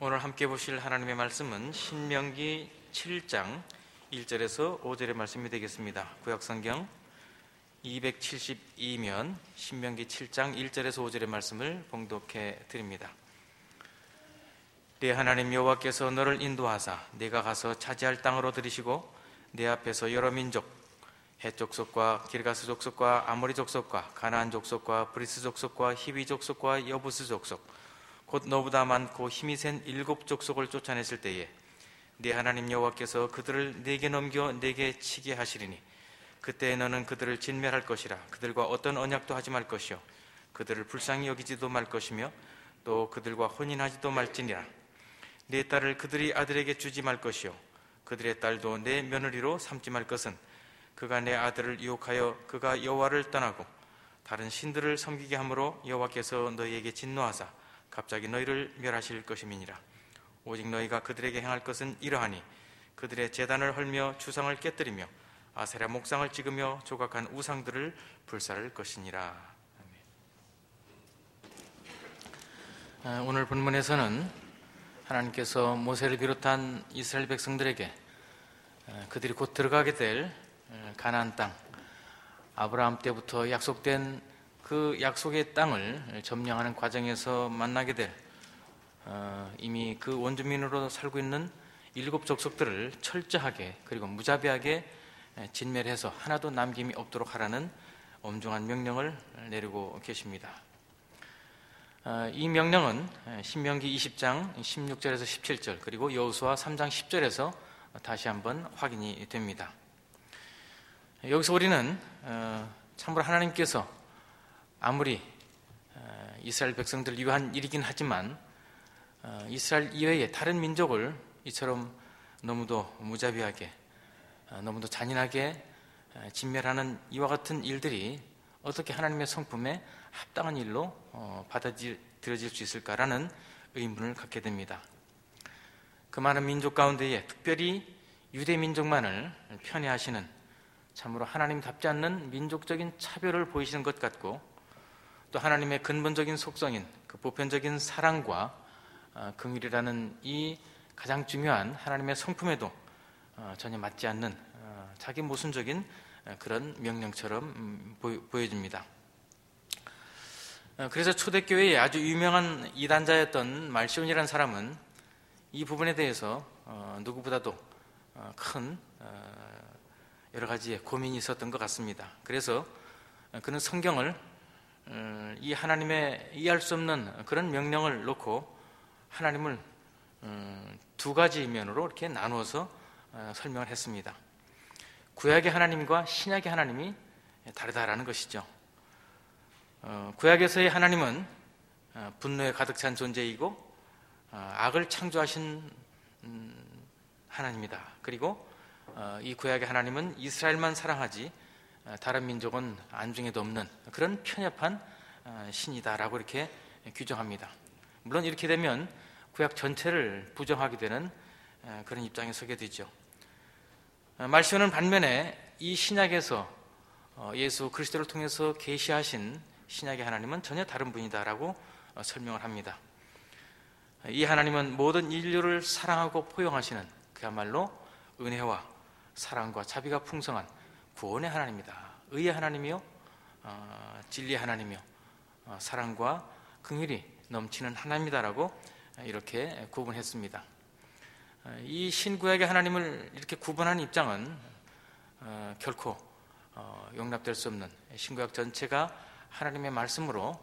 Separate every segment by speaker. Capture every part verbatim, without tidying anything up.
Speaker 1: 오늘 함께 보실 하나님의 말씀은 신명기 칠 장 일 절에서 오 절의 말씀이 되겠습니다. 구약성경 이백칠십이 면 신명기 칠 장 일 절에서 오 절의 말씀을 봉독해 드립니다. 네 하나님 여호와께서 너를 인도하사 네가 가서 차지할 땅으로 들이시고 네 앞에서 여러 민족 헷 족속과 기르가스 족속과 아모리 족속과 가나안 족속과 브리스 족속과 히비 족속과 여부스 족속 곧 너보다 많고 힘이 센 일곱 족속을 쫓아냈을 때에 네 하나님 여호와께서 그들을 네게 넘겨 네게 치게 하시리니 그때 너는 그들을 진멸할 것이라. 그들과 어떤 언약도 하지 말 것이요 그들을 불쌍히 여기지도 말 것이며 또 그들과 혼인하지도 말지니라. 네 딸을 그들이 아들에게 주지 말 것이요 그들의 딸도 내 며느리로 삼지 말 것은 그가 내 아들을 유혹하여 그가 여호와를 떠나고 다른 신들을 섬기게 함으로 여호와께서 너희에게 진노하사 갑자기 너희를 멸하실 것임이니라. 오직 너희가 그들에게 행할 것은 이러하니 그들의 제단을 헐며 주상을 깨뜨리며 아세라 목상을 찍으며 조각한 우상들을 불살을 것이니라. 오늘 본문에서는 하나님께서 모세를 비롯한 이스라엘 백성들에게 그들이 곧 들어가게 될 가나안 땅, 아브라함 때부터 약속된 그 약속의 땅을 점령하는 과정에서 만나게 될 어, 이미 그 원주민으로 살고 있는 일곱 족속들을 철저하게 그리고 무자비하게 진멸해서 하나도 남김이 없도록 하라는 엄중한 명령을 내리고 계십니다. 어, 이 명령은 신명기 이십 장 십육 절에서 십칠 절 그리고 여호수아 삼 장 십 절에서 다시 한번 확인이 됩니다. 여기서 우리는 어, 참으로 하나님께서 아무리 어, 이스라엘 백성들 위한 일이긴 하지만 어, 이스라엘 이외의 다른 민족을 이처럼 너무도 무자비하게 어, 너무도 잔인하게 어, 진멸하는 이와 같은 일들이 어떻게 하나님의 성품에 합당한 일로 어, 받아들여질 수 있을까라는 의문을 갖게 됩니다. 그 많은 민족 가운데에 특별히 유대 민족만을 편애하시는 참으로 하나님답지 않는 민족적인 차별을 보이시는 것 같고 또 하나님의 근본적인 속성인 그 보편적인 사랑과 긍휼이라는 이 가장 중요한 하나님의 성품에도 전혀 맞지 않는 자기 모순적인 그런 명령처럼 보여집니다. 그래서 초대교회의 아주 유명한 이단자였던 말시온이라는 사람은 이 부분에 대해서 누구보다도 큰 여러 가지의 고민이 있었던 것 같습니다. 그래서 그는 성경을 이 하나님의 이해할 수 없는 그런 명령을 놓고 하나님을 두 가지 면으로 이렇게 나누어서 설명을 했습니다. 구약의 하나님과 신약의 하나님이 다르다라는 것이죠. 구약에서의 하나님은 분노에 가득 찬 존재이고 악을 창조하신 하나님이다. 그리고 이 구약의 하나님은 이스라엘만 사랑하지 다른 민족은 안중에도 없는 그런 편협한 신이다라고 이렇게 규정합니다. 물론 이렇게 되면 구약 전체를 부정하게 되는 그런 입장에 서게 되죠. 말시온은 반면에 이 신약에서 예수 그리스도를 통해서 계시하신 신약의 하나님은 전혀 다른 분이다라고 설명을 합니다. 이 하나님은 모든 인류를 사랑하고 포용하시는 그야말로 은혜와 사랑과 자비가 풍성한 구원의 하나님이다. 의의 하나님이요 진리의 하나님이요 사랑과 긍휼이 넘치는 하나님이다라고 이렇게 구분했습니다. 이 신구약의 하나님을 이렇게 구분하는 입장은 결코 용납될 수 없는 신구약 전체가 하나님의 말씀으로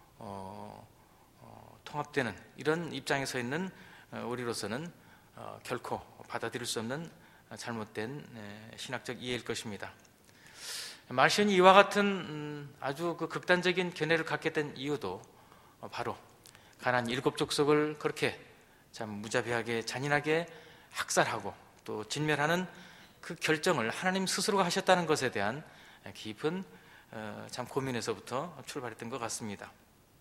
Speaker 1: 통합되는 이런 입장에 서 있는 우리로서는 결코 받아들일 수 없는 잘못된 신학적 이해일 것입니다. 말시온이 이와 같은 아주 그 극단적인 견해를 갖게 된 이유도 바로 가나안 일곱 족속을 그렇게 참 무자비하게 잔인하게 학살하고 또 진멸하는 그 결정을 하나님 스스로가 하셨다는 것에 대한 깊은 참 고민에서부터 출발했던 것 같습니다.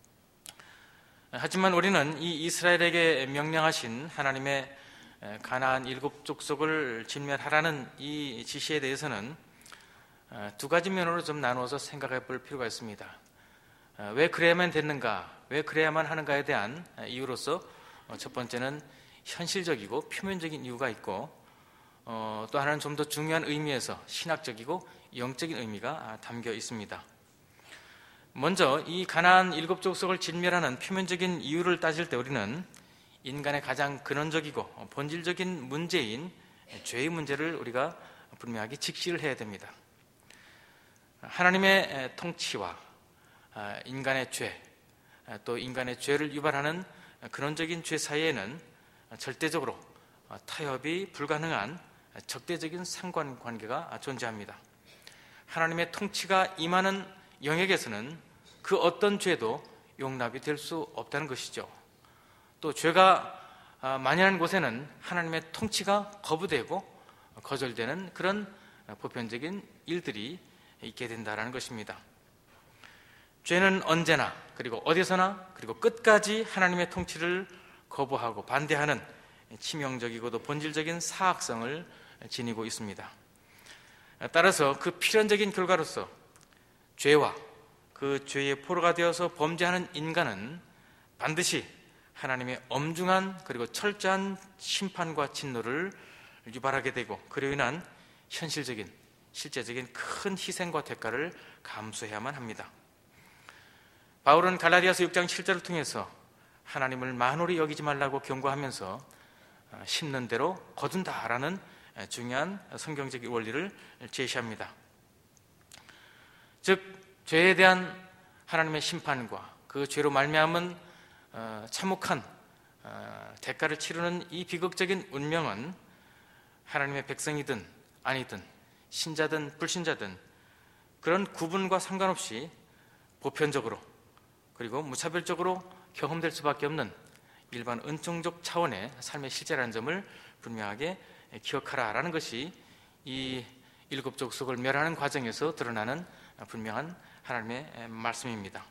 Speaker 1: 하지만 우리는 이 이스라엘에게 명령하신 하나님의 가나안 일곱 족속을 진멸하라는 이 지시에 대해서는 두 가지 면으로 좀 나누어서 생각해 볼 필요가 있습니다. 왜 그래야만 됐는가, 왜 그래야만 하는가에 대한 이유로서 첫 번째는 현실적이고 표면적인 이유가 있고, 어, 또 하나는 좀 더 중요한 의미에서 신학적이고 영적인 의미가 담겨 있습니다. 먼저 이 가나안 일곱 족속을 진멸하는 표면적인 이유를 따질 때 우리는 인간의 가장 근원적이고 본질적인 문제인 죄의 문제를 우리가 분명하게 직시를 해야 됩니다. 하나님의 통치와 인간의 죄, 또 인간의 죄를 유발하는 근원적인 죄 사이에는 절대적으로 타협이 불가능한 적대적인 상관관계가 존재합니다. 하나님의 통치가 임하는 영역에서는 그 어떤 죄도 용납이 될 수 없다는 것이죠. 또 죄가 만연한 곳에는 하나님의 통치가 거부되고 거절되는 그런 보편적인 일들이 있게 된다는 것입니다. 죄는 언제나 그리고 어디서나 그리고 끝까지 하나님의 통치를 거부하고 반대하는 치명적이고도 본질적인 사악성을 지니고 있습니다. 따라서 그 필연적인 결과로서 죄와 그 죄의 포로가 되어서 범죄하는 인간은 반드시 하나님의 엄중한 그리고 철저한 심판과 진노를 유발하게 되고 그로 인한 현실적인 실제적인 큰 희생과 대가를 감수해야만 합니다. 바울은 갈라디아서 육 장 칠 절을 통해서 하나님을 만홀히 여기지 말라고 경고하면서 심는 대로 거둔다라는 중요한 성경적 원리를 제시합니다. 즉 죄에 대한 하나님의 심판과 그 죄로 말미암은 참혹한 대가를 치르는 이 비극적인 운명은 하나님의 백성이든 아니든 신자든 불신자든 그런 구분과 상관없이 보편적으로 그리고 무차별적으로 경험될 수밖에 없는 일반 은총적 차원의 삶의 실제라는 점을 분명하게 기억하라라는 것이 이 일곱 족속을 멸하는 과정에서 드러나는 분명한 하나님의 말씀입니다.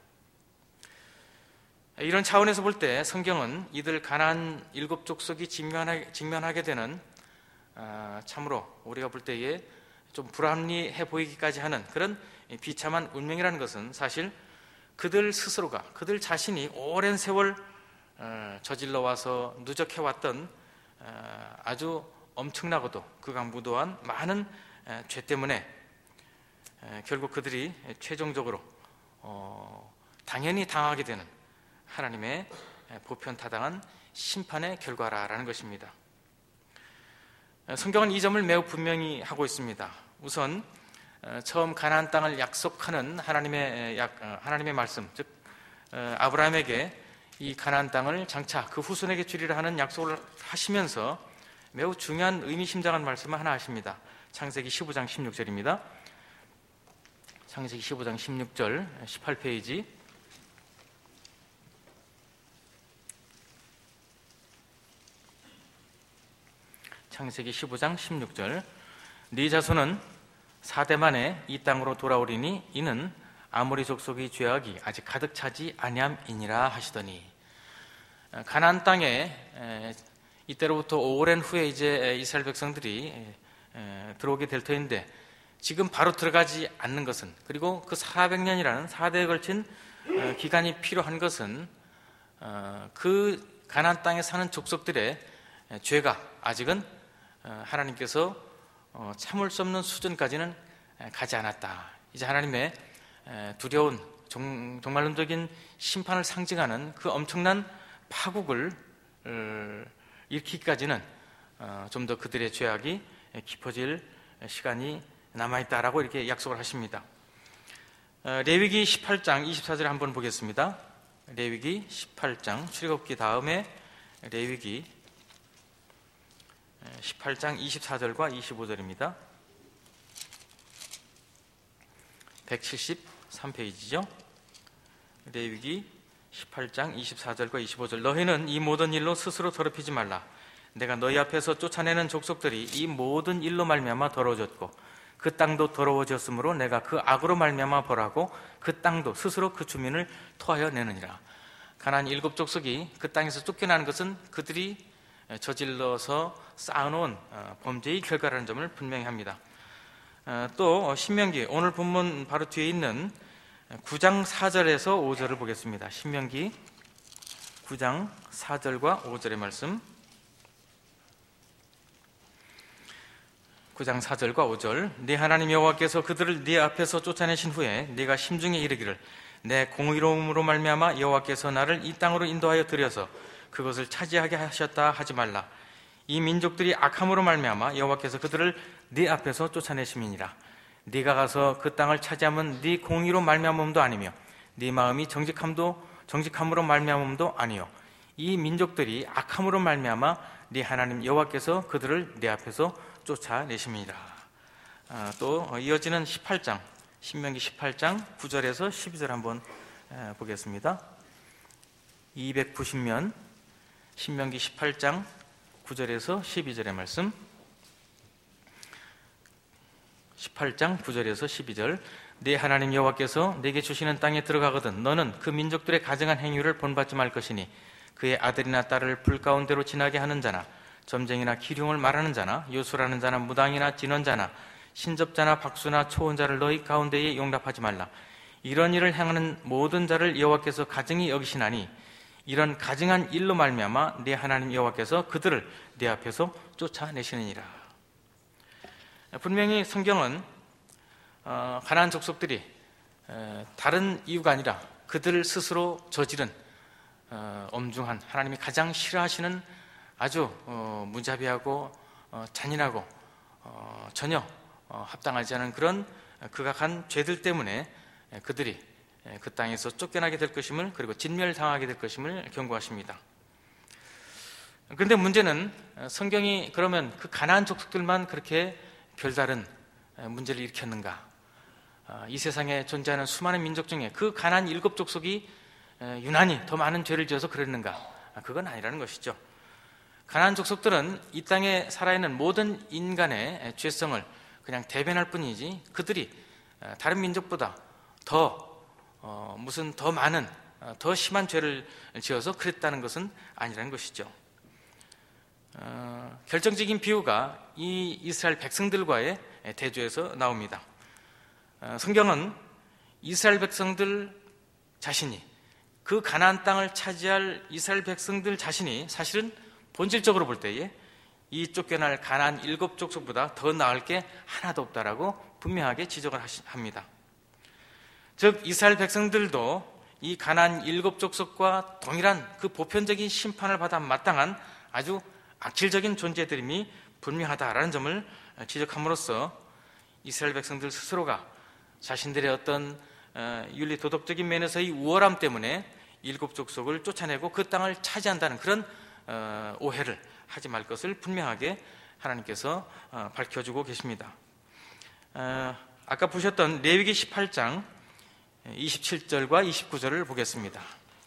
Speaker 1: 이런 차원에서 볼 때 성경은 이들 가나안 일곱 족속이 직면하게 되는 참으로 우리가 볼 때에 좀 불합리해 보이기까지 하는 그런 비참한 운명이라는 것은 사실 그들 스스로가 그들 자신이 오랜 세월 저질러 와서 누적해왔던 아주 엄청나고도 극악무도한 많은 죄 때문에 결국 그들이 최종적으로 당연히 당하게 되는 하나님의 보편타당한 심판의 결과라는 것입니다. 성경은 이 점을 매우 분명히 하고 있습니다. 우선 처음 가나안 땅을 약속하는 하나님의 약, 하나님의 말씀, 즉 아브라함에게 이 가나안 땅을 장차 그 후손에게 주리라 하는 약속을 하시면서 매우 중요한 의미심장한 말씀을 하나 하십니다. 창세기 십오 장 십육 절입니다. 창세기 십오 장 십육 절 십팔 페이지. 창세기 십오 장 십육 절. 네 자손은 사대 만에 이 땅으로 돌아오리니 이는 아모리 족속의 죄악이 아직 가득 차지 아니함이니라 하시더니, 가나안 땅에 이때로부터 오랜 후에 이제 이스라엘 백성들이 들어오게 될 터인데 지금 바로 들어가지 않는 것은, 그리고 그 사백 년이라는 사대에 걸친 기간이 필요한 것은 그 가나안 땅에 사는 족속들의 죄가 아직은 하나님께서 참을 수 없는 수준까지는 가지 않았다. 이제 하나님의 두려운 종말론적인 심판을 상징하는 그 엄청난 파국을 일으키기까지는 좀 더 그들의 죄악이 깊어질 시간이 남아있다라고 이렇게 약속을 하십니다. 레위기 십팔 장 이십사 절 한번 보겠습니다. 레위기 십팔 장, 출애굽기 다음에 레위기 십팔 장 이십사 절과 이십오 절입니다. 백칠십삼 페이지죠. 레위기 십팔 장 이십사 절과 이십오 절. 너희는 이 모든 일로 스스로 더럽히지 말라. 내가 너희 앞에서 쫓아내는 족속들이 이 모든 일로 말미암아 더러워졌고 그 땅도 더러워졌으므로 내가 그 악으로 말미암아 벌하고 그 땅도 스스로 그 주민을 토하여 내느니라. 가나안 일곱 족속이 그 땅에서 쫓겨나는 것은 그들이 저질러서 쌓아놓은 범죄의 결과라는 점을 분명히 합니다. 또 신명기, 오늘 본문 바로 뒤에 있는 구 장 사 절에서 오 절을 보겠습니다. 신명기 구 장 사 절과 오 절의 말씀. 구 장 사 절과 오 절. 네 하나님 여호와께서 그들을 네 앞에서 쫓아내신 후에 네가 심중에 이르기를 내 공의로움으로 말미암아 여호와께서 나를 이 땅으로 인도하여 들여서 그것을 차지하게 하셨다 하지 말라. 이 민족들이 악함으로 말미암아 여호와께서 그들을 네 앞에서 쫓아내심이니라. 네가 가서 그 땅을 차지하면 네 공의로 말미암음도 아니며 네 마음이 정직함도 정직함으로 말미암음도 아니요 이 민족들이 악함으로 말미암아 네 하나님 여호와께서 그들을 네 앞에서 쫓아내심이니라. 아, 또 이어지는 십팔 장 신명기 십팔 장 구 절에서 십이 절 한번 보겠습니다. 이백구십 면 신명기 십팔 장 구 절에서 십이 절의 말씀. 십팔 장 구 절에서 십이 절. 네 하나님 여호와께서 네게 주시는 땅에 들어가거든 너는 그 민족들의 가증한 행위를 본받지 말 것이니 그의 아들이나 딸을 불 가운데로 지나게 하는 자나 점쟁이나 기륭을 말하는 자나 요술하는 자나 무당이나 진언자나 신접자나 박수나 초혼자를 너희 가운데에 용납하지 말라. 이런 일을 행하는 모든 자를 여호와께서 가증히 여기시나니 이런 가증한 일로 말미암아 네 하나님 여호와께서 그들을 네 앞에서 쫓아내시느니라. 분명히 성경은 어, 가나안 족속들이 에, 다른 이유가 아니라 그들 스스로 저지른 어, 엄중한 하나님이 가장 싫어하시는 아주 어, 무자비하고 어, 잔인하고 어, 전혀 어, 합당하지 않은 그런 극악한 죄들 때문에 그들이 그 땅에서 쫓겨나게 될 것임을 그리고 진멸당하게 될 것임을 경고하십니다. 그런데 문제는 성경이 그러면 그 가나안 족속들만 그렇게 별다른 문제를 일으켰는가? 이 세상에 존재하는 수많은 민족 중에 그 가나안 일곱 족속이 유난히 더 많은 죄를 지어서 그랬는가? 그건 아니라는 것이죠. 가나안 족속들은 이 땅에 살아있는 모든 인간의 죄성을 그냥 대변할 뿐이지 그들이 다른 민족보다 더 어, 무슨 더 많은 더 심한 죄를 지어서 그랬다는 것은 아니라는 것이죠. 어, 결정적인 비유가 이 이스라엘 백성들과의 대조에서 나옵니다. 어, 성경은 이스라엘 백성들 자신이 그 가나안 땅을 차지할 이스라엘 백성들 자신이 사실은 본질적으로 볼 때에 이 쫓겨날 가나안 일곱 족속보다 더 나을 게 하나도 없다라고 분명하게 지적을 합니다. 즉 이스라엘 백성들도 이 가나안 일곱 족속과 동일한 그 보편적인 심판을 받아 마땅한 아주 악질적인 존재들임이 분명하다라는 점을 지적함으로써 이스라엘 백성들 스스로가 자신들의 어떤 윤리 도덕적인 면에서의 우월함 때문에 일곱 족속을 쫓아내고 그 땅을 차지한다는 그런 오해를 하지 말 것을 분명하게 하나님께서 밝혀주고 계십니다. 아까 보셨던 레위기 십팔 장 이십칠 절과 이십구 절을 보겠습니다.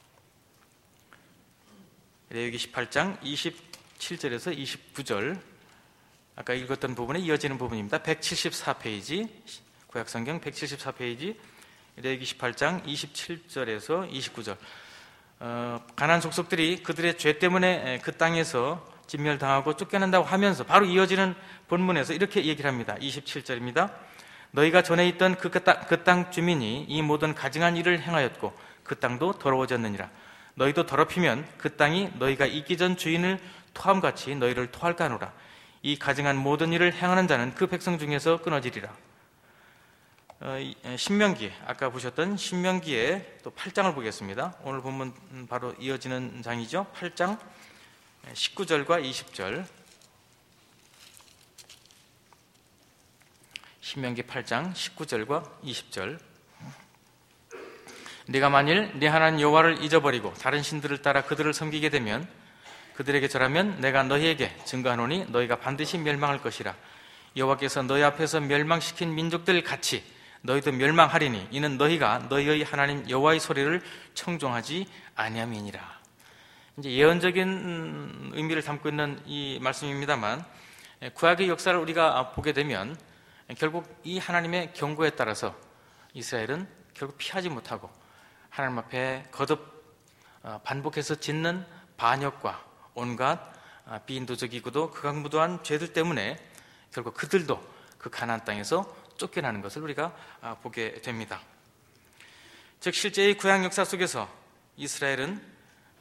Speaker 1: 레위기 십팔 장 이십칠 절에서 이십구 절, 아까 읽었던 부분에 이어지는 부분입니다. 백칠십사 페이지, 구약성경 백칠십사 페이지, 레위기 십팔 장 이십칠 절에서 이십구 절. 어, 가나안 족속들이 그들의 죄 때문에 그 땅에서 진멸당하고 쫓겨난다고 하면서 바로 이어지는 본문에서 이렇게 얘기를 합니다. 이십칠 절입니다. 너희가 전에 있던 그 땅 그 땅 주민이 이 모든 가증한 일을 행하였고 그 땅도 더러워졌느니라. 너희도 더럽히면 그 땅이 너희가 있기 전 주인을 토함같이 너희를 토할까 하노라. 이 가증한 모든 일을 행하는 자는 그 백성 중에서 끊어지리라. 어, 신명기, 아까 보셨던 신명기의 또 팔 장을 보겠습니다. 오늘 본문 바로 이어지는 장이죠. 팔 장 십구 절과 이십 절. 신명기 팔 장 십구 절과 이십 절. 네가 만일 네 하나님 여호와를 잊어버리고 다른 신들을 따라 그들을 섬기게 되면 그들에게 절하면 내가 너희에게 증거하노니 너희가 반드시 멸망할 것이라. 여호와께서 너희 앞에서 멸망시킨 민족들 같이 너희도 멸망하리니 이는 너희가 너희의 하나님 여호와의 소리를 청종하지 아니함이니라. 이제 예언적인 의미를 담고 있는 이 말씀입니다만, 구약의 역사를 우리가 보게 되면 결국 이 하나님의 경고에 따라서 이스라엘은 결국 피하지 못하고 하나님 앞에 거듭 반복해서 짓는 반역과 온갖 비인도적이고도 극악무도한 죄들 때문에 결국 그들도 그 가나안 땅에서 쫓겨나는 것을 우리가 보게 됩니다. 즉 실제의 구약 역사 속에서 이스라엘은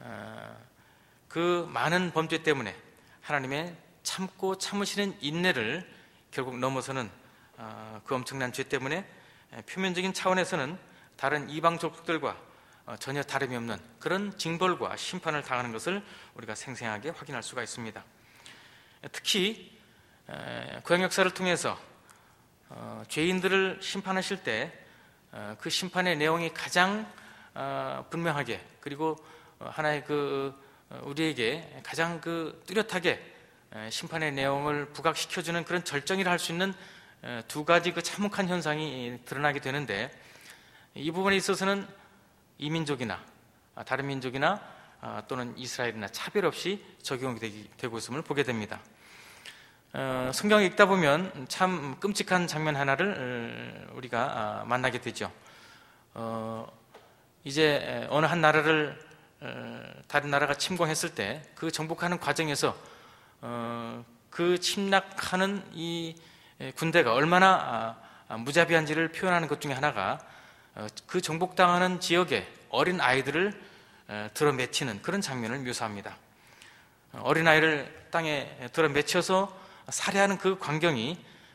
Speaker 1: 그 많은 범죄 때문에 하나님의 참고 참으시는 인내를 결국 넘어서는 그 엄청난 죄 때문에 표면적인 차원에서는 다른 이방 족속들과 전혀 다름이 없는 그런 징벌과 심판을 당하는 것을 우리가 생생하게 확인할 수가 있습니다. 특히 구약 역사를 통해서 죄인들을 심판하실 때 그 심판의 내용이 가장 분명하게, 그리고 하나의 그 우리에게 가장 그 뚜렷하게 심판의 내용을 부각시켜주는 그런 절정이라 할 수 있는 두 가지 그 참혹한 현상이 드러나게 되는데, 이 부분에 있어서는 이민족이나 다른 민족이나 또는 이스라엘이나 차별 없이 적용이 되고 있음을 보게 됩니다. 어, 성경을 읽다 보면 참 끔찍한 장면 하나를 우리가 만나게 되죠. 어, 이제 어느 한 나라를 다른 나라가 침공했을 때 그 정복하는 과정에서 어, 그 침략하는 이 군대가 얼마나 무자비한지를 표현하는 것 중에 하나가 그 정복당하는 지역의 어린 아이들을 들어맺히는 그런 장면을 묘사합니다. 어린 아이를 땅에 들어맺혀서 살해하는 그 광경이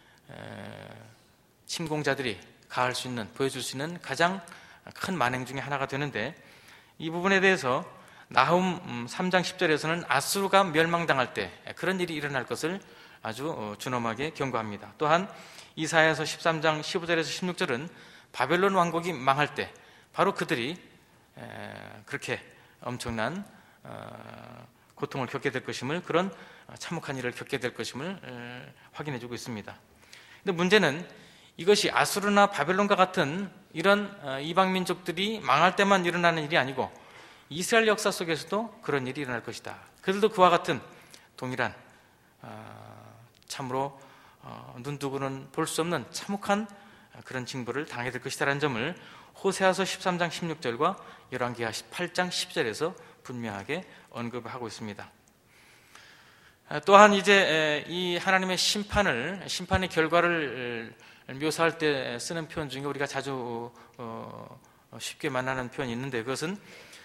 Speaker 1: 침공자들이 가할 수 있는, 보여줄 수 있는 가장 큰 만행 중에 하나가 되는데, 이 부분에 대해서 나훔 삼 장 십 절에서는 아수르가 멸망당할 때 그런 일이 일어날 것을 아주 준엄하게 경고합니다. 또한 이사야서 십삼 장 십오 절에서 십육 절은 바벨론 왕국이 망할 때 바로 그들이 그렇게 엄청난 고통을 겪게 될 것임을, 그런 참혹한 일을 겪게 될 것임을 확인해 주고 있습니다. 근데 문제는 이것이 아수르나 바벨론과 같은 이런 이방 민족들이 망할 때만 일어나는 일이 아니고 이스라엘 역사 속에서도 그런 일이 일어날 것이다. 그들도 그와 같은 동일한 참으로 눈두고는 볼 수 없는 참혹한 그런 징벌을 당하게 될 것이다라는 점을 호세아서 십삼 장 십육 절과 열왕기하 십팔 장 십 절에서 분명하게 언급을 하고 있습니다. 또한 이제 이 하나님의 심판을, 심판의 결과를 묘사할 때 쓰는 표현 중에 우리가 자주 쉽게 만나는 표현이 있는데, 그것은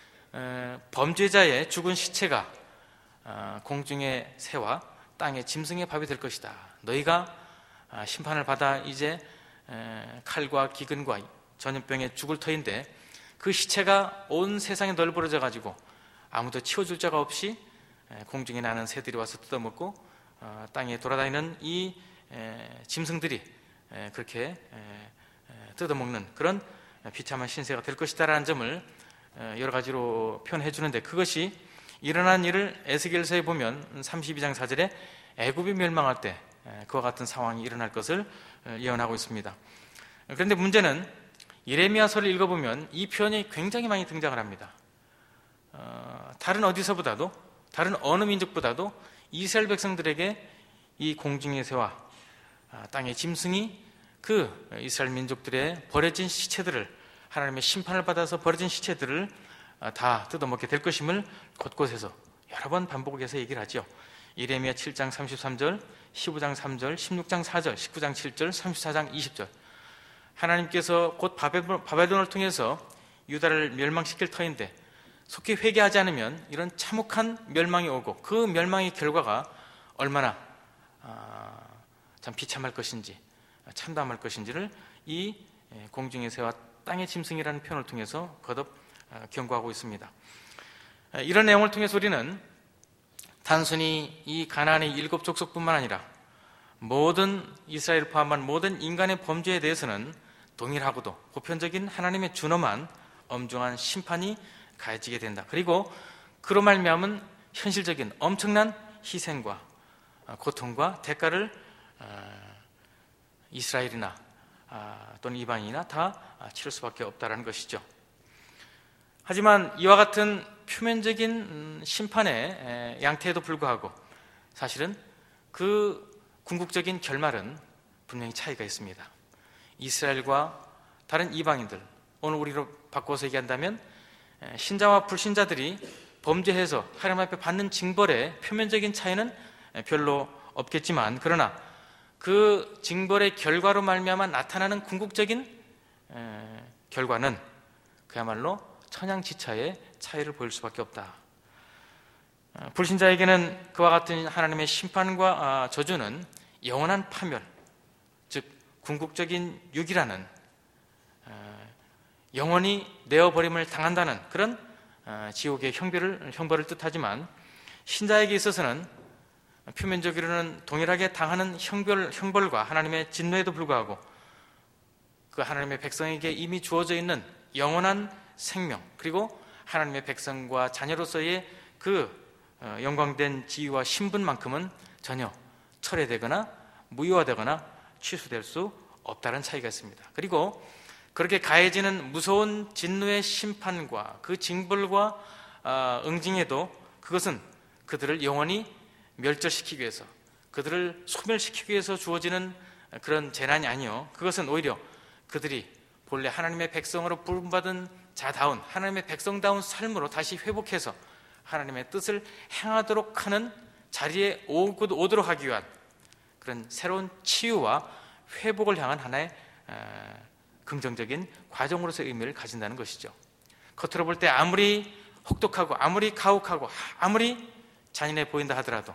Speaker 1: 범죄자의 죽은 시체가 공중의 새와 땅의 짐승의 밥이 될 것이다. 너희가 심판을 받아 이제 칼과 기근과 전염병에 죽을 터인데 그 시체가 온 세상에 널브러져 가지고 아무도 치워줄 자가 없이 공중에 나는 새들이 와서 뜯어먹고 땅에 돌아다니는 이 짐승들이 그렇게 뜯어먹는 그런 비참한 신세가 될 것이다라는 점을 여러 가지로 표현해 주는데, 그것이 일어난 일을 에스겔서에 보면 삼십이 장 사 절에 애굽이 멸망할 때 그와 같은 상황이 일어날 것을 예언하고 있습니다. 그런데 문제는 예레미야서를 읽어보면 이 표현이 굉장히 많이 등장을 합니다. 어, 다른 어디서보다도, 다른 어느 민족보다도 이스라엘 백성들에게 이 공중의 새와 땅의 짐승이 그 이스라엘 민족들의 버려진 시체들을, 하나님의 심판을 받아서 버려진 시체들을 다 뜯어먹게 될 것임을 곳곳에서 여러 번 반복해서 얘기를 하죠. 예레미야 칠 장 삼십삼 절, 십오 장 삼 절, 십육 장 사 절, 십구 장 칠 절, 삼십사 장 이십 절. 하나님께서 곧 바벨론을 통해서 유다를 멸망시킬 터인데 속히 회개하지 않으면 이런 참혹한 멸망이 오고, 그 멸망의 결과가 얼마나 참 비참할 것인지, 참담할 것인지를 이 공중의 새와 땅의 짐승이라는 표현을 통해서 거듭 경고하고 있습니다. 이런 내용을 통해서 우리는 단순히 이 가나안의 일곱 족속뿐만 아니라 모든 이스라엘을 포함한 모든 인간의 범죄에 대해서는 동일하고도 보편적인 하나님의 준엄한 엄중한 심판이 가해지게 된다. 그리고 그로 말미암은 현실적인 엄청난 희생과 고통과 대가를 이스라엘이나 또는 이방인이나 다 치를 수밖에 없다는 것이죠. 하지만 이와 같은 표면적인 심판의 양태에도 불구하고 사실은 그 궁극적인 결말은 분명히 차이가 있습니다. 이스라엘과 다른 이방인들, 오늘 우리로 바꿔서 얘기한다면 신자와 불신자들이 범죄해서 하나님 앞에 받는 징벌의 표면적인 차이는 별로 없겠지만, 그러나 그 징벌의 결과로 말미암아 나타나는 궁극적인 결과는 그야말로 천양지차의 차이를 보일 수밖에 없다. 불신자에게는 그와 같은 하나님의 심판과 저주는 영원한 파멸, 즉 궁극적인 유기라는, 영원히 내어버림을 당한다는 그런 지옥의 형벌을, 형벌을 뜻하지만, 신자에게 있어서는 표면적으로는 동일하게 당하는 형벌, 형벌과 하나님의 진노에도 불구하고 그 하나님의 백성에게 이미 주어져 있는 영원한 생명, 그리고 하나님의 백성과 자녀로서의 그 영광된 지위와 신분만큼은 전혀 철회되거나 무효화되거나 취소될 수 없다는 차이가 있습니다. 그리고 그렇게 가해지는 무서운 진노의 심판과 그 징벌과 응징에도 그것은 그들을 영원히 멸절시키기 위해서, 그들을 소멸시키기 위해서 주어지는 그런 재난이 아니요, 그것은 오히려 그들이 본래 하나님의 백성으로 부름받은 자다운, 하나님의 백성다운 삶으로 다시 회복해서 하나님의 뜻을 행하도록 하는 자리에 오도록 하기 위한 그런 새로운 치유와 회복을 향한 하나의 긍정적인 과정으로서의 의미를 가진다는 것이죠. 겉으로 볼 때 아무리 혹독하고 아무리 가혹하고 아무리 잔인해 보인다 하더라도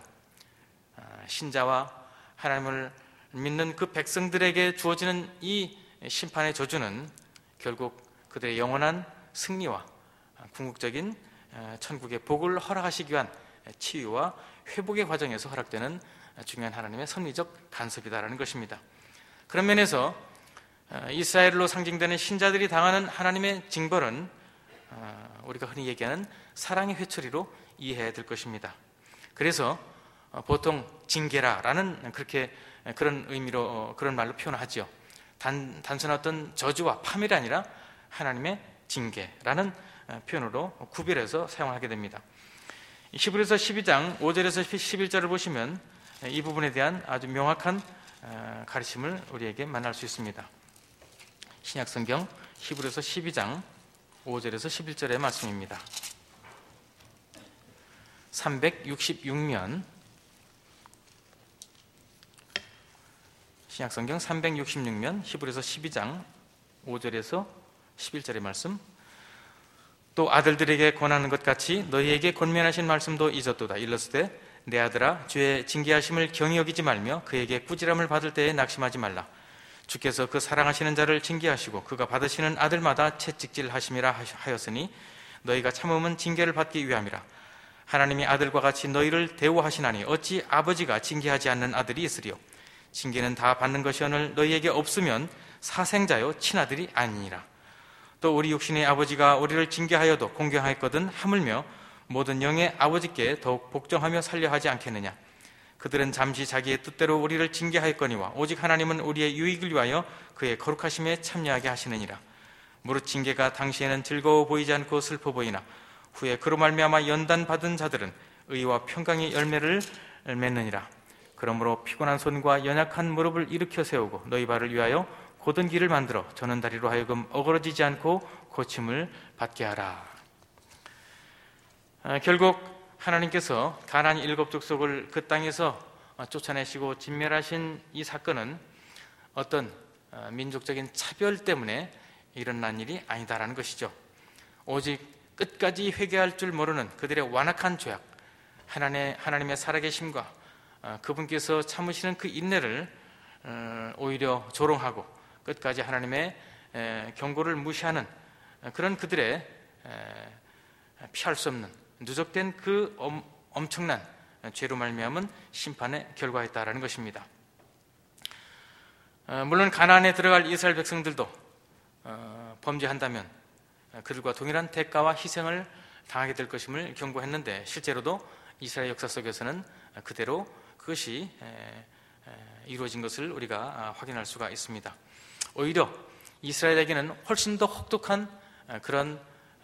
Speaker 1: 신자와 하나님을 믿는 그 백성들에게 주어지는 이 심판의 저주는 결국 그들의 영원한 승리와 궁극적인 천국의 복을 허락하시기 위한 치유와 회복의 과정에서 허락되는 중요한 하나님의 섭리적 간섭이다라는 것입니다. 그런 면에서 이스라엘로 상징되는 신자들이 당하는 하나님의 징벌은 우리가 흔히 얘기하는 사랑의 회초리로 이해해야 될 것입니다. 그래서 보통 징계라라는 그렇게 그런 의미로 그런 말로 표현하지요. 단, 단순한 어떤 저주와 파멸이 아니라 하나님의 징계라는 표현으로 구별해서 사용하게 됩니다. 히브리서 십이 장 오 절에서 십일 절을 보시면 이 부분에 대한 아주 명확한 가르침을 우리에게 만날 수 있습니다. 신약성경 히브리서 십이 장 오 절에서 십일 절의 말씀입니다. 삼백육십육 면 신약성경 삼백육십육 면 히브리서 십이 장 오 절에서 십일 절의 말씀. 또 아들들에게 권하는 것 같이 너희에게 권면하신 말씀도 잊었도다. 일렀으되 내 아들아 주의 징계하심을 경히 여기지 말며 그에게 꾸지람을 받을 때에 낙심하지 말라. 주께서 그 사랑하시는 자를 징계하시고 그가 받으시는 아들마다 채찍질하심이라 하였으니 너희가 참음은 징계를 받기 위함이라. 하나님이 아들과 같이 너희를 대우하시나니 어찌 아버지가 징계하지 않는 아들이 있으리요. 징계는 다 받는 것이오늘 너희에게 없으면 사생자요 친아들이 아니니라. 또 우리 육신의 아버지가 우리를 징계하여도 공경하였거든 하물며 모든 영의 아버지께 더욱 복종하며 살려 하지 않겠느냐. 그들은 잠시 자기의 뜻대로 우리를 징계하였거니와 오직 하나님은 우리의 유익을 위하여 그의 거룩하심에 참여하게 하시느니라. 무릇 징계가 당시에는 즐거워 보이지 않고 슬퍼 보이나 후에 그로 말미암아 연단받은 자들은 의와 평강의 열매를 맺느니라. 그러므로 피곤한 손과 연약한 무릎을 일으켜 세우고 너희 발을 위하여 곧은 길을 만들어 저는 다리로 하여금 어그러지지 않고 고침을 받게 하라. 아, 결국 하나님께서 가나안 일곱 족속을 그 땅에서 쫓아내시고 진멸하신 이 사건은 어떤 민족적인 차별 때문에 일어난 일이 아니다라는 것이죠. 오직 끝까지 회개할 줄 모르는 그들의 완악한 죄악, 하나님의, 하나님의 살아계심과 그분께서 참으시는 그 인내를 오히려 조롱하고 끝까지 하나님의 경고를 무시하는 그런 그들의 피할 수 없는 누적된 그 엄청난 죄로 말미암은 심판의 결과였다라는 것입니다. 물론 가나안에 들어갈 이스라엘 백성들도 범죄한다면 그들과 동일한 대가와 희생을 당하게 될 것임을 경고했는데 실제로도 이스라엘 역사 속에서는 그대로 그것이 이루어진 것을 우리가 확인할 수가 있습니다. 오히려 이스라엘에게는 훨씬 더 혹독한 그런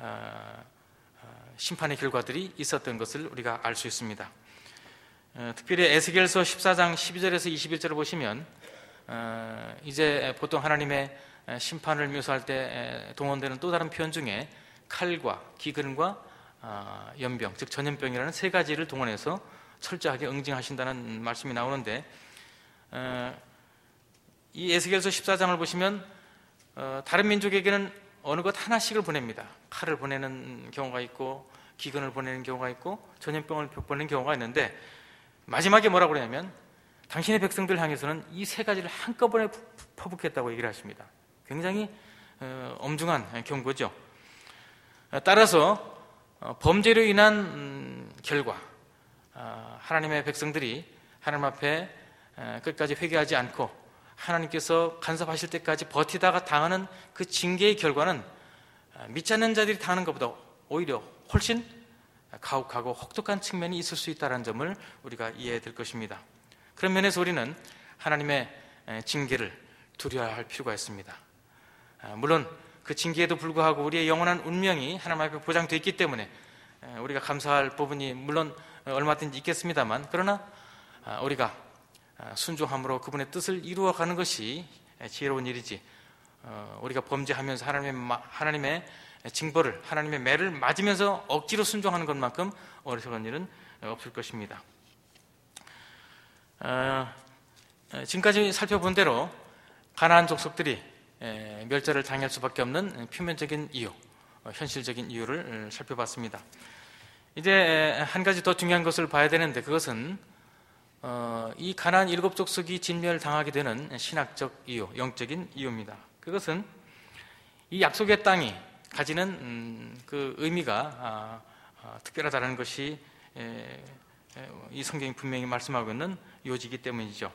Speaker 1: 심판의 결과들이 있었던 것을 우리가 알 수 있습니다. 특별히 에스겔서 십사 장 십이 절에서 이십일 절을 보시면 이제 보통 하나님의 심판을 묘사할 때 동원되는 또 다른 표현 중에 칼과 기근과 연병, 즉 전염병이라는 세 가지를 동원해서 철저하게 응징하신다는 말씀이 나오는데 이 에스겔서 십사 장을 보시면 다른 민족에게는 어느 것 하나씩을 보냅니다. 칼을 보내는 경우가 있고 기근을 보내는 경우가 있고 전염병을 보내는 경우가 있는데, 마지막에 뭐라고 그러냐면 당신의 백성들 향해서는 이 세 가지를 한꺼번에 퍼붓겠다고 얘기를 하십니다. 굉장히 엄중한 경고죠. 따라서 범죄로 인한 결과, 하나님의 백성들이 하나님 앞에 끝까지 회개하지 않고 하나님께서 간섭하실 때까지 버티다가 당하는 그 징계의 결과는 믿지 않는 자들이 당하는 것보다 오히려 훨씬 가혹하고 혹독한 측면이 있을 수 있다는 점을 우리가 이해해야 될 것입니다. 그런 면에서 우리는 하나님의 징계를 두려워할 필요가 있습니다. 물론 그 징계에도 불구하고 우리의 영원한 운명이 하나님 앞에 보장되어 있기 때문에 우리가 감사할 부분이 물론 얼마든지 있겠습니다만, 그러나 우리가 순종함으로 그분의 뜻을 이루어가는 것이 지혜로운 일이지, 우리가 범죄하면서 하나님의, 하나님의 징벌을, 하나님의 매를 맞으면서 억지로 순종하는 것만큼 어리석은 일은 없을 것입니다. 지금까지 살펴본 대로 가나안 족속들이 멸절을 당할 수밖에 없는 표면적인 이유, 현실적인 이유를 살펴봤습니다. 이제 한 가지 더 중요한 것을 봐야 되는데, 그것은 이 가나안 일곱 족속이 진멸당하게 되는 신학적 이유, 영적인 이유입니다. 그것은 이 약속의 땅이 가지는 그 의미가 특별하다는 것이 이 성경이 분명히 말씀하고 있는 요지이기 때문이죠.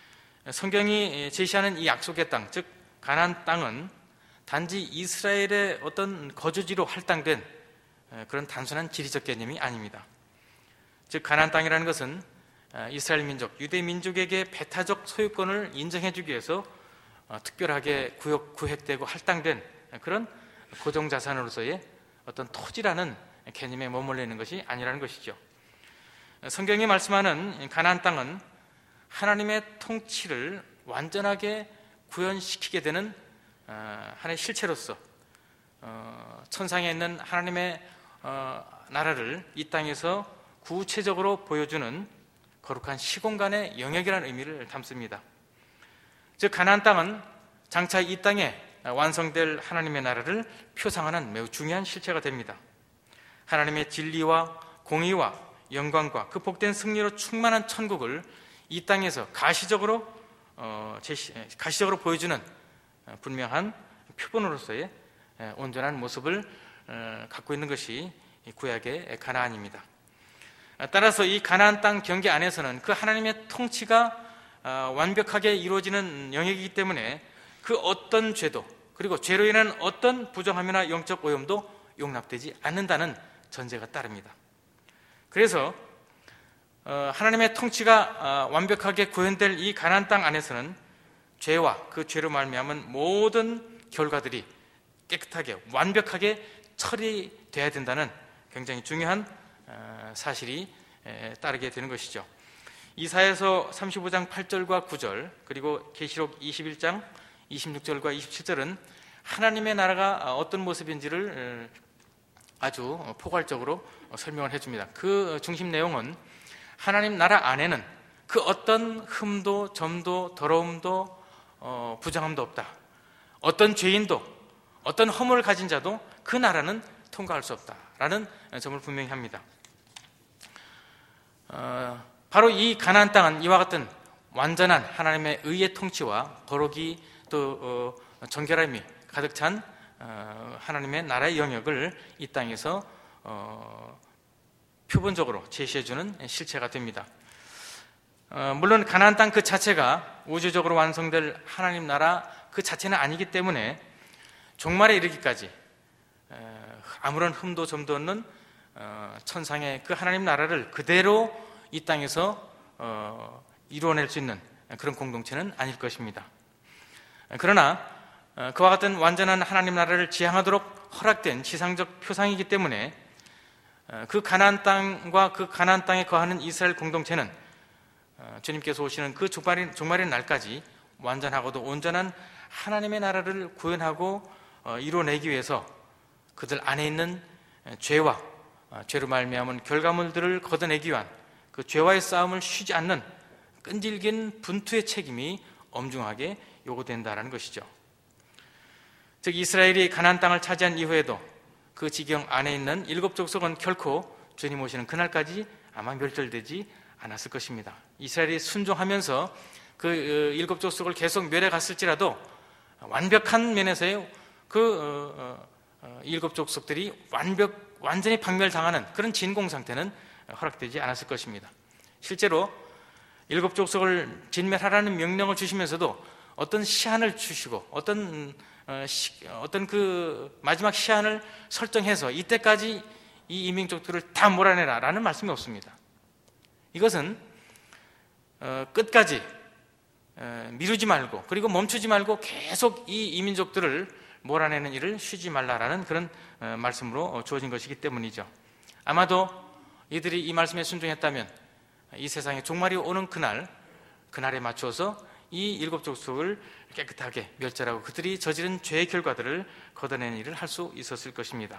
Speaker 1: 성경이 제시하는 이 약속의 땅, 즉 가나안 땅은 단지 이스라엘의 어떤 거주지로 할당된 그런 단순한 지리적 개념이 아닙니다. 즉 가나안 땅이라는 것은 이스라엘 민족, 유대 민족에게 배타적 소유권을 인정해주기 위해서 특별하게 구역, 구획되고 할당된 그런 고정자산으로서의 어떤 토지라는 개념에 머물러 있는 것이 아니라는 것이죠. 성경이 말씀하는 가나안 땅은 하나님의 통치를 완전하게 구현시키게 되는 하나의 실체로서 천상에 있는 하나님의 나라를 이 땅에서 구체적으로 보여주는 거룩한 시공간의 영역이라는 의미를 담습니다. 즉 가나안 땅은 장차 이 땅에 완성될 하나님의 나라를 표상하는 매우 중요한 실체가 됩니다. 하나님의 진리와 공의와 영광과 그 복된 승리로 충만한 천국을 이 땅에서 가시적으로 어, 제시, 가시적으로 보여주는 분명한 표본으로서의 온전한 모습을 어, 갖고 있는 것이 구약의 가나안입니다. 따라서 이 가나안 땅 경계 안에서는 그 하나님의 통치가 어, 완벽하게 이루어지는 영역이기 때문에 그 어떤 죄도, 그리고 죄로 인한 어떤 부정함이나 영적 오염도 용납되지 않는다는 전제가 따릅니다. 그래서 하나님의 통치가 완벽하게 구현될 이 가나안 땅 안에서는 죄와 그 죄로 말미암은 모든 결과들이 깨끗하게 완벽하게 처리돼야 된다는 굉장히 중요한 사실이 따르게 되는 것이죠. 이사야서 삼십오 장 팔 절과 구 절, 그리고 계시록 이십일 장 이십육 절과 이십칠 절은 하나님의 나라가 어떤 모습인지를 아주 포괄적으로 설명을 해줍니다. 그 중심 내용은 하나님 나라 안에는 그 어떤 흠도 점도 더러움도 어, 부정함도 없다. 어떤 죄인도 어떤 허물을 가진 자도 그 나라는 통과할 수 없다라는 점을 분명히 합니다. 어, 바로 이 가나안 땅은 이와 같은 완전한 하나님의 의의 통치와 거룩이 또 어, 정결함이 가득 찬 어, 하나님의 나라의 영역을 이 땅에서 어, 표본적으로 제시해주는 실체가 됩니다. 어, 물론 가나안 땅 그 자체가 우주적으로 완성될 하나님 나라 그 자체는 아니기 때문에 종말에 이르기까지 어, 아무런 흠도 점도 없는 어, 천상의 그 하나님 나라를 그대로 이 땅에서 어, 이루어낼 수 있는 그런 공동체는 아닐 것입니다. 그러나 어, 그와 같은 완전한 하나님 나라를 지향하도록 허락된 지상적 표상이기 때문에 어, 그 가나안 땅과 그 가나안 땅에 거하는 이스라엘 공동체는 어, 주님께서 오시는 그 종말의, 종말의 날까지 완전하고도 온전한 하나님의 나라를 구현하고 어, 이루어내기 위해서 그들 안에 있는 죄와 어, 죄로 말미암은 결과물들을 걷어내기 위한 그 죄와의 싸움을 쉬지 않는 끈질긴 분투의 책임이 엄중하게 요구된다는 것이죠. 즉 이스라엘이 가나안 땅을 차지한 이후에도 그 지경 안에 있는 일곱 족속은 결코 주님 오시는 그날까지 아마 멸절되지 않았을 것입니다. 이스라엘이 순종하면서 그 일곱 족속을 계속 멸해 갔을지라도 완벽한 면에서의 그 일곱 족속들이 완벽, 완전히 박멸당하는 그런 진공 상태는 허락되지 않았을 것입니다. 실제로 일곱 족속을 진멸하라는 명령을 주시면서도 어떤 시한을 주시고 어떤 어, 시, 어떤 그 마지막 시한을 설정해서 이때까지 이 이민족들을 다 몰아내라라는 말씀이 없습니다. 이것은 어, 끝까지 어, 미루지 말고 그리고 멈추지 말고 계속 이 이민족들을 몰아내는 일을 쉬지 말라라는 그런 어, 말씀으로 주어진 것이기 때문이죠. 아마도 이들이 이 말씀에 순종했다면 이 세상에 종말이 오는 그날, 그날에 맞춰서 이 일곱 족속을 깨끗하게 멸절하고 그들이 저지른 죄의 결과들을 걷어내는 일을 할 수 있었을 것입니다.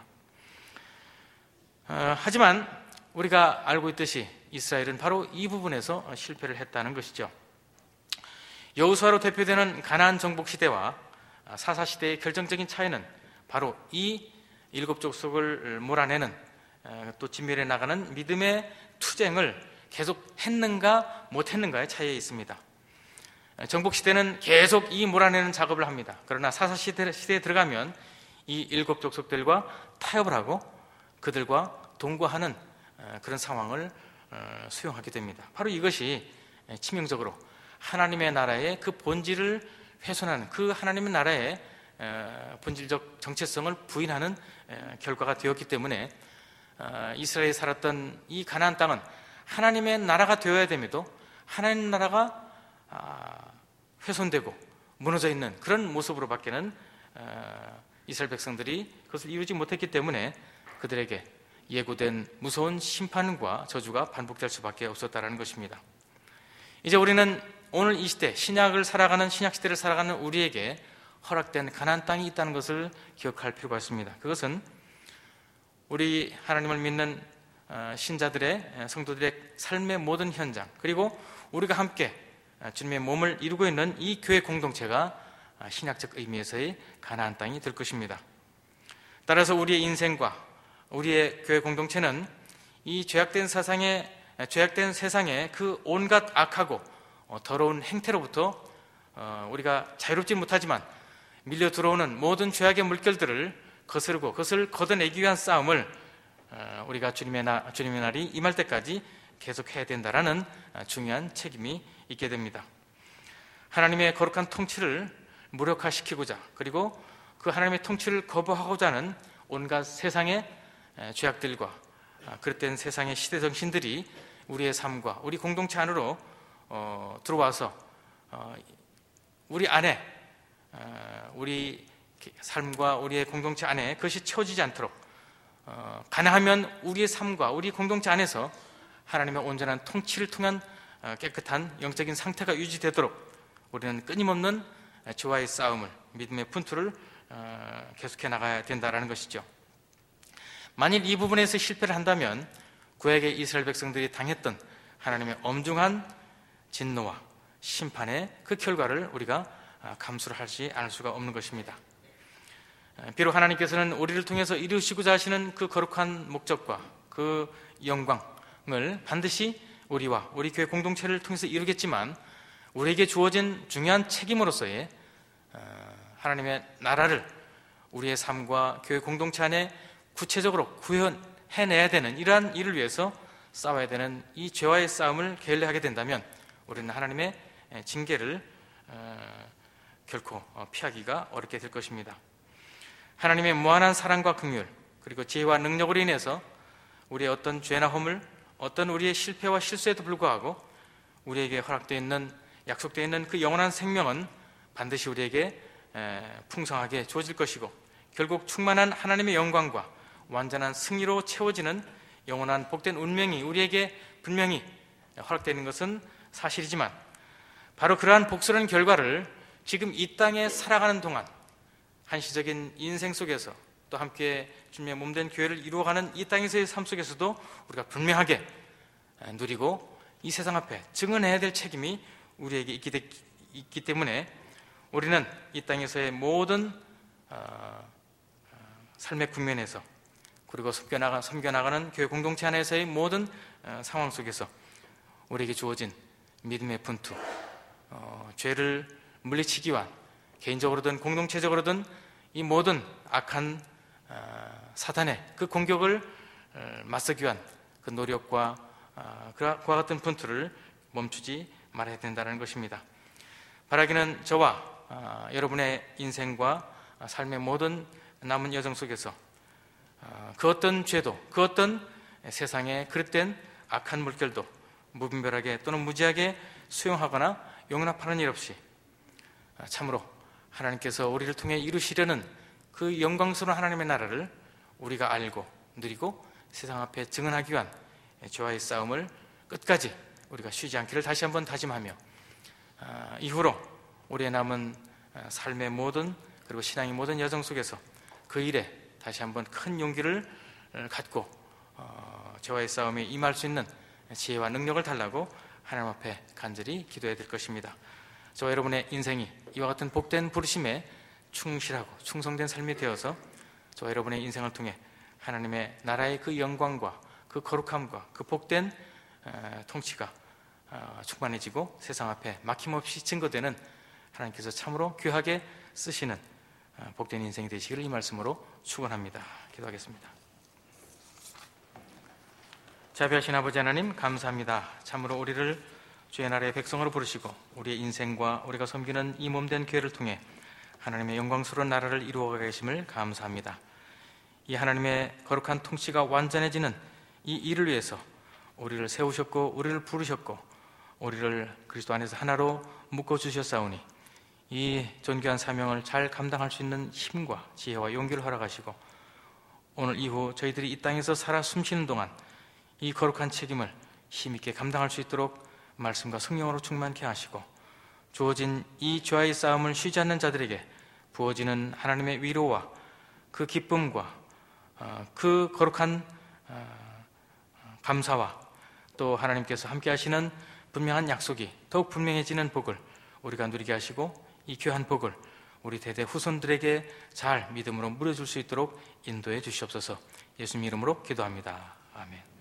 Speaker 1: 어, 하지만 우리가 알고 있듯이 이스라엘은 바로 이 부분에서 실패를 했다는 것이죠. 여호수아로 대표되는 가나안 정복 시대와 사사 시대의 결정적인 차이는 바로 이 일곱 족속을 몰아내는 또 진멸해 나가는 믿음의 투쟁을 계속 했는가 못했는가의 차이에 있습니다. 정복 시대는 계속 이 몰아내는 작업을 합니다. 그러나 사사 시대, 시대에 들어가면 이 일곱 족속들과 타협을 하고 그들과 동거하는 그런 상황을 수용하게 됩니다. 바로 이것이 치명적으로 하나님의 나라의 그 본질을 훼손하는 그 하나님의 나라의 본질적 정체성을 부인하는 결과가 되었기 때문에 이스라엘이 살았던 이 가나안 땅은 하나님의 나라가 되어야 됨에도 하나님 나라가 훼손되고 무너져 있는 그런 모습으로 밖에는 이스라엘 백성들이 그것을 이루지 못했기 때문에 그들에게 예고된 무서운 심판과 저주가 반복될 수밖에 없었다는 것입니다. 이제 우리는 오늘 이 시대 신약을 살아가는 신약 시대를 살아가는 우리에게 허락된 가나안 땅이 있다는 것을 기억할 필요가 있습니다. 그것은 우리 하나님을 믿는 신자들의 성도들의 삶의 모든 현장 그리고 우리가 함께 주님의 몸을 이루고 있는 이 교회 공동체가 신약적 의미에서의 가나안 땅이 될 것입니다. 따라서 우리의 인생과 우리의 교회 공동체는 이 죄악된 세상의 죄악된 세상의 그 온갖 악하고 더러운 행태로부터 우리가 자유롭지 못하지만 밀려 들어오는 모든 죄악의 물결들을 거스르고 그것을 걷어내기 위한 싸움을 우리가 주님의, 나, 주님의 날이 임할 때까지 계속해야 된다라는 중요한 책임이 있게 됩니다. 하나님의 거룩한 통치를 무력화시키고자 그리고 그 하나님의 통치를 거부하고자 하는 온갖 세상의 죄악들과 그릇된 세상의 시대 정신들이 우리의 삶과 우리 공동체 안으로 어, 들어와서 어, 우리 안에 어, 우리 삶과 우리의 공동체 안에 그것이 채워지지 않도록 어, 가능하면 우리의 삶과 우리 공동체 안에서 하나님의 온전한 통치를 통한 어, 깨끗한 영적인 상태가 유지되도록 우리는 끊임없는 죄와의 싸움을 믿음의 분투를 어, 계속해 나가야 된다는 것이죠. 만일 이 부분에서 실패를 한다면 구약의 이스라엘 백성들이 당했던 하나님의 엄중한 진노와 심판의 그 결과를 우리가 감수를 하지 않을 수가 없는 것입니다. 비록 하나님께서는 우리를 통해서 이루시고자 하시는 그 거룩한 목적과 그 영광을 반드시 우리와 우리 교회 공동체를 통해서 이루겠지만 우리에게 주어진 중요한 책임으로서의 하나님의 나라를 우리의 삶과 교회 공동체 안에 구체적으로 구현해내야 되는 이러한 일을 위해서 싸워야 되는 이 죄와의 싸움을 게을리하게 된다면 우리는 하나님의 징계를 결코 피하기가 어렵게 될 것입니다. 하나님의 무한한 사랑과 긍휼 그리고 지혜와 능력으로 인해서 우리의 어떤 죄나 허물, 어떤 우리의 실패와 실수에도 불구하고 우리에게 허락되어 있는 약속되어 있는 그 영원한 생명은 반드시 우리에게 풍성하게 주어질 것이고 결국 충만한 하나님의 영광과 완전한 승리로 채워지는 영원한 복된 운명이 우리에게 분명히 허락되는 것은 사실이지만 바로 그러한 복스러운 결과를 지금 이 땅에 살아가는 동안 한시적인 인생 속에서 또 함께 주님의 몸된 교회를 이루어가는 이 땅에서의 삶 속에서도 우리가 분명하게 누리고 이 세상 앞에 증언해야 될 책임이 우리에게 있기, 되, 있기 때문에 우리는 이 땅에서의 모든 어, 삶의 국면에서 그리고 섬겨나가, 섬겨나가는 교회 공동체 안에서의 모든 상황 속에서 우리에게 주어진 믿음의 분투, 어, 죄를 물리치기 위한, 개인적으로든 공동체적으로든 이 모든 악한 어, 사탄의 그 공격을 어, 맞서기 위한 그 노력과 어, 그와 같은 분투를 멈추지 말아야 된다는 것입니다. 바라기는 저와 어, 여러분의 인생과 삶의 모든 남은 여정 속에서 어, 그 어떤 죄도, 그 어떤 세상의 그릇된 악한 물결도 무분별하게 또는 무지하게 수용하거나 용납하는 일 없이 참으로 하나님께서 우리를 통해 이루시려는 그 영광스러운 하나님의 나라를 우리가 알고 누리고 세상 앞에 증언하기 위한 죄와의 싸움을 끝까지 우리가 쉬지 않기를 다시 한번 다짐하며 이후로 우리의 남은 삶의 모든 그리고 신앙의 모든 여정 속에서 그 일에 다시 한번 큰 용기를 갖고 죄와의 싸움에 임할 수 있는 지혜와 능력을 달라고 하나님 앞에 간절히 기도해야 될 것입니다. 저와 여러분의 인생이 이와 같은 복된 부르심에 충실하고 충성된 삶이 되어서 저와 여러분의 인생을 통해 하나님의 나라의 그 영광과 그 거룩함과 그 복된 통치가 충만해지고 세상 앞에 막힘없이 증거되는 하나님께서 참으로 귀하게 쓰시는 복된 인생이 되시기를 이 말씀으로 축원합니다. 기도하겠습니다. 자비하신 아버지 하나님, 감사합니다. 참으로 우리를 주의 나라의 백성으로 부르시고 우리의 인생과 우리가 섬기는 이 몸된 교회를 통해 하나님의 영광스러운 나라를 이루어가 계심을 감사합니다. 이 하나님의 거룩한 통치가 완전해지는 이 일을 위해서 우리를 세우셨고 우리를 부르셨고 우리를 그리스도 안에서 하나로 묶어주셨사오니 이 존귀한 사명을 잘 감당할 수 있는 힘과 지혜와 용기를 허락하시고 오늘 이후 저희들이 이 땅에서 살아 숨쉬는 동안 이 거룩한 책임을 힘있게 감당할 수 있도록 말씀과 성령으로 충만케 하시고 주어진 이 죄와의 싸움을 쉬지 않는 자들에게 부어지는 하나님의 위로와 그 기쁨과 그 거룩한 감사와 또 하나님께서 함께 하시는 분명한 약속이 더욱 분명해지는 복을 우리가 누리게 하시고 이 귀한 복을 우리 대대 후손들에게 잘 믿음으로 물려줄 수 있도록 인도해 주시옵소서. 예수님 이름으로 기도합니다. 아멘.